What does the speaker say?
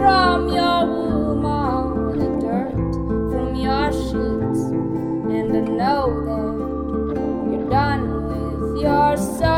from your womb, all the dirt from your sheets, and I know that you're done with your soul.